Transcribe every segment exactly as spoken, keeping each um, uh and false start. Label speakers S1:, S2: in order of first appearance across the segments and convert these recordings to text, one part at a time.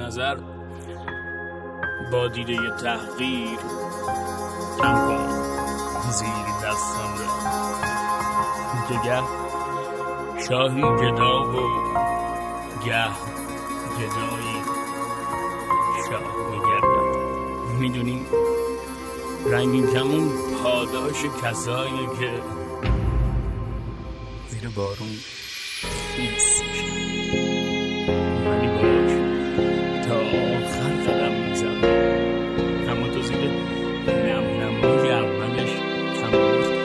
S1: نظر با دیده تحقیر کم کن زیر دستم را که گه شاهی گدا و گه گدایی شاه میگردد. میدونی رنگین کمون پاداش کسایی که زیر بارون خیس میشن، ولی باش تا آخر قدم میزن، اما تو زیر نم نمای اولش کم بود.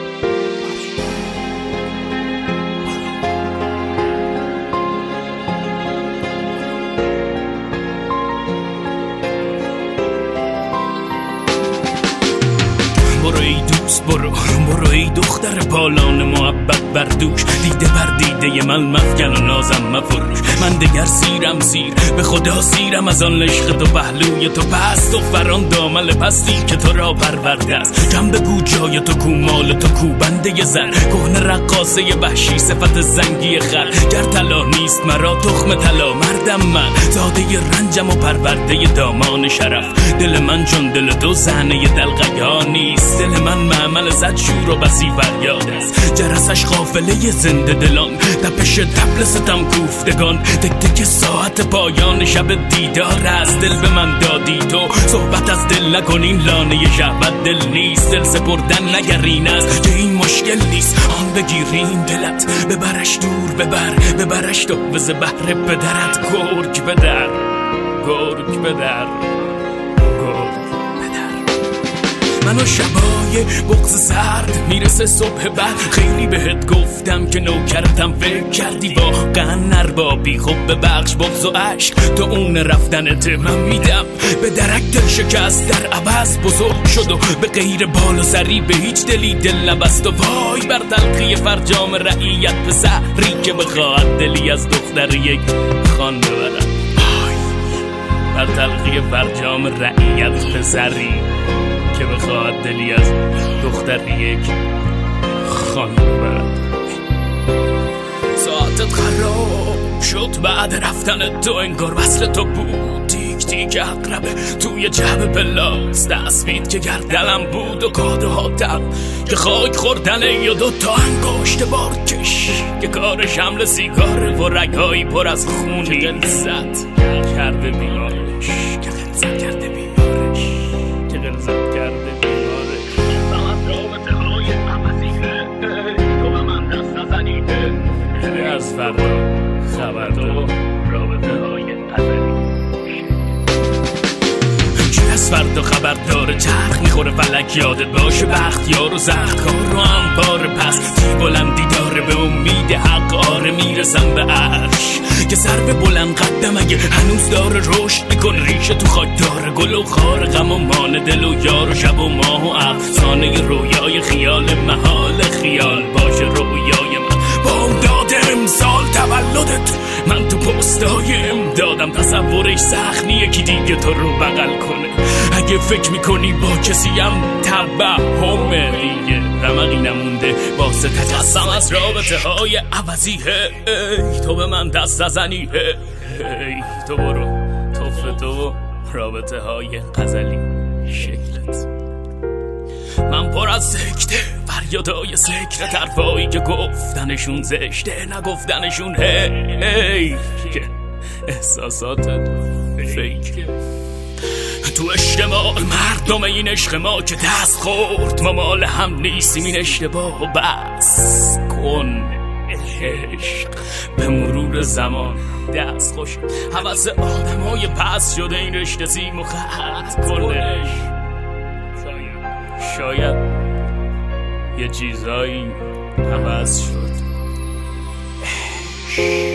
S1: برو ای دوست، برو برو ای دختر پالان محبت بر دوش، دیده بر دیده من مفکن و نازم مفروش. من دگر سیرم سیر به خدا سیرم از آن عشق تو، پهلوی تو پست و فران دامل پستی که تو را پرورده است. جنب گو جای تو کو، مال تو کو، بنده زن کهنه رقاصه وحشی صفت زنگی خر. گر طلا نیست مرا تخم طلا، مردم من زاده رنجم و پرورده دامان شرف. دل من چون دل تو صحنه دلقیا نیست، دل من معمل زد شور و بسی فریاد است. جرسش قافله زنده دلان، تپش طبل ستم کوفتگان، تک تک ساعت پایان شب دیدار است. دل به من دادی تو، صحبت از دل نکن، این لانه شهوت دل نیست. دل سپردن نگر این است که این مشکل نیست، آن بگیرین دلت ببرش دور، ببر ببرش تو بز بحر پدرت. گرگ بدر گرگ بدر گرگ منو شبای بغض سرد میرسه صبح بعد. خیلی بهت گفتم که نوکرتم، فکر کردی واقعا نربابی. خب ببخش بغض و عشق تو اون رفتنت، من میدم به درک دل شکست در عوض بزرگ شد و به غیر بال و سری به هیچ دلی دل نبست. و وای بر تلخی فرجام رعیت پسری که بخواهد دلی از دختر یک خان ببرد. وای بر تلخی فرجام رعیت پسری که بخواد دلی از دختر یک خان ببرد. ساعتت خراب شد بعد رفتن تو، انگار وصل تو بود. تیک تیک اقربه توی جعب پلاس، دستبید که گردلم بود و کاده ها تب که خاک خوردنه یا دوتا انگشت بارکش که کار شمل سیگاره و رگهایی پر از خونی. غلظت کرده بیمارش که غلظت کرده بیمارش که غلظت کرده بیمارش. فقط رابطه های عوضیه تو به من دست نزنیده، از فردا خبر تو رابطه های قدری. چی از فردا خبر داره؟ چرخ میخوره فلک، یادت باشه بخت یارو زخت کار رو هم بار پس. تی بلندی داره به امید حق، آره میرسم به عرش که سر به بلند قدم اگه هنوز داره رشد میکن. ریشه تو خاک داره گل و خار غم و مان دل و یار و شب و ماه و افسانه رویای خیال محال. خیال باشه رویای من با داد امسال تولدت، من تو پستای امدادم. تصورش سخت نیه که دیگه تو رو بغل کنه. اگه فکر میکنی با کسیم توهمه، دیگه رمقی نمونده واسه تجسم از رابطه های عوضی. ای تو به من دست نزنی، ای تو برو توف تو رابطه های غزلی شکلت. من پر از سکته فریادای سکره، طرفایی که گفتنشون زشته نگفتنشون هی که احساساتت فیک. تو اجتماع مردم این عشق ما که دست خورد، ما مال هم نیستیم، این اشتباه و بس کن. عشق به مرور زمان دست خوش، حوث آدم های پس شده این رشته سیم و خط کنش. شاید یه چیزایی عوض شد.